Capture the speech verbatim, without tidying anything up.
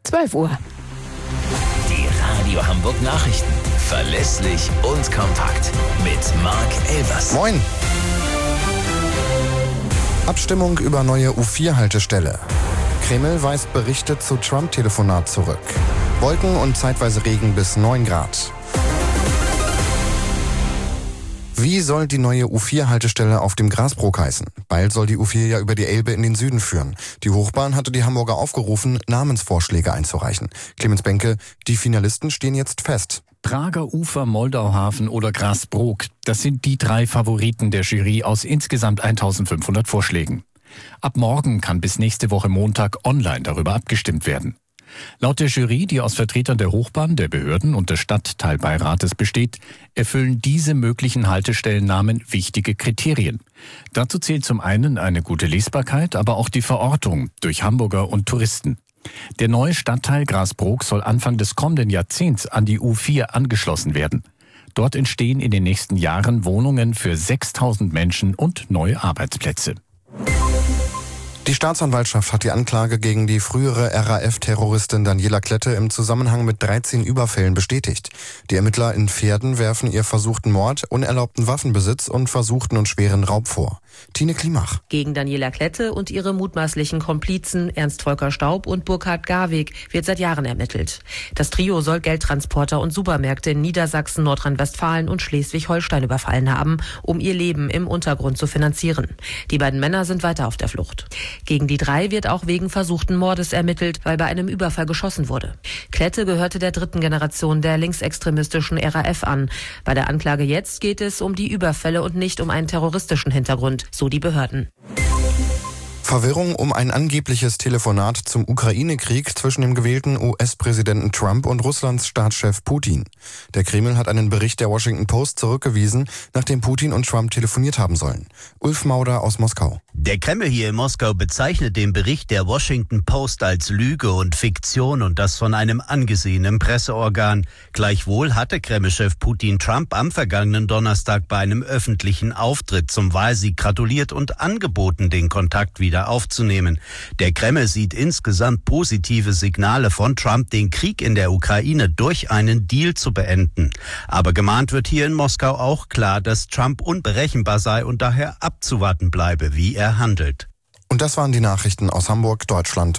zwölf Uhr. Die Radio Hamburg Nachrichten. Verlässlich und kompakt. Mit Marc Elvers. Moin. Abstimmung über neue U vier Haltestelle. Kreml weist Berichte zu Trump-Telefonat zurück. Wolken und zeitweise Regen bis neun Grad. Wie soll die neue U vier Haltestelle auf dem Grasbrook heißen? Bald soll die U vier ja über die Elbe in den Süden führen. Die Hochbahn hatte die Hamburger aufgerufen, Namensvorschläge einzureichen. Clemens Benke, die Finalisten stehen jetzt fest. Prager Ufer, Moldauhafen oder Grasbrook, das sind die drei Favoriten der Jury aus insgesamt eintausendfünfhundert Vorschlägen. Ab morgen kann bis nächste Woche Montag online darüber abgestimmt werden. Laut der Jury, die aus Vertretern der Hochbahn, der Behörden und des Stadtteilbeirates besteht, erfüllen diese möglichen Haltestellennamen wichtige Kriterien. Dazu zählt zum einen eine gute Lesbarkeit, aber auch die Verortung durch Hamburger und Touristen. Der neue Stadtteil Grasbrook soll Anfang des kommenden Jahrzehnts an die U vier angeschlossen werden. Dort entstehen in den nächsten Jahren Wohnungen für sechstausend Menschen und neue Arbeitsplätze. Die Staatsanwaltschaft hat die Anklage gegen die frühere R A F-Terroristin Daniela Klette im Zusammenhang mit dreizehn Überfällen bestätigt. Die Ermittler in Verden werfen ihr versuchten Mord, unerlaubten Waffenbesitz und versuchten und schweren Raub vor. Tine Klimach. Gegen Daniela Klette und ihre mutmaßlichen Komplizen Ernst Volker Staub und Burkhard Garweg wird seit Jahren ermittelt. Das Trio soll Geldtransporter und Supermärkte in Niedersachsen, Nordrhein-Westfalen und Schleswig-Holstein überfallen haben, um ihr Leben im Untergrund zu finanzieren. Die beiden Männer sind weiter auf der Flucht. Gegen die drei wird auch wegen versuchten Mordes ermittelt, weil bei einem Überfall geschossen wurde. Klette gehörte der dritten Generation der linksextremistischen R A F an. Bei der Anklage jetzt geht es um die Überfälle und nicht um einen terroristischen Hintergrund, so die Behörden. Verwirrung um ein angebliches Telefonat zum Ukraine-Krieg zwischen dem gewählten U S-Präsidenten Trump und Russlands Staatschef Putin. Der Kreml hat einen Bericht der Washington Post zurückgewiesen, nachdem Putin und Trump telefoniert haben sollen. Ulf Mauder aus Moskau. Der Kreml hier in Moskau bezeichnet den Bericht der Washington Post als Lüge und Fiktion und das von einem angesehenen Presseorgan. Gleichwohl hatte Kremlchef Putin Trump am vergangenen Donnerstag bei einem öffentlichen Auftritt zum Wahlsieg gratuliert und angeboten, den Kontakt wieder aufzunehmen. Der Kreml sieht insgesamt positive Signale von Trump, den Krieg in der Ukraine durch einen Deal zu beenden. Aber gemahnt wird hier in Moskau auch klar, dass Trump unberechenbar sei und daher abzuwarten bleibe, wie er handelt. Und das waren die Nachrichten aus Hamburg, Deutschland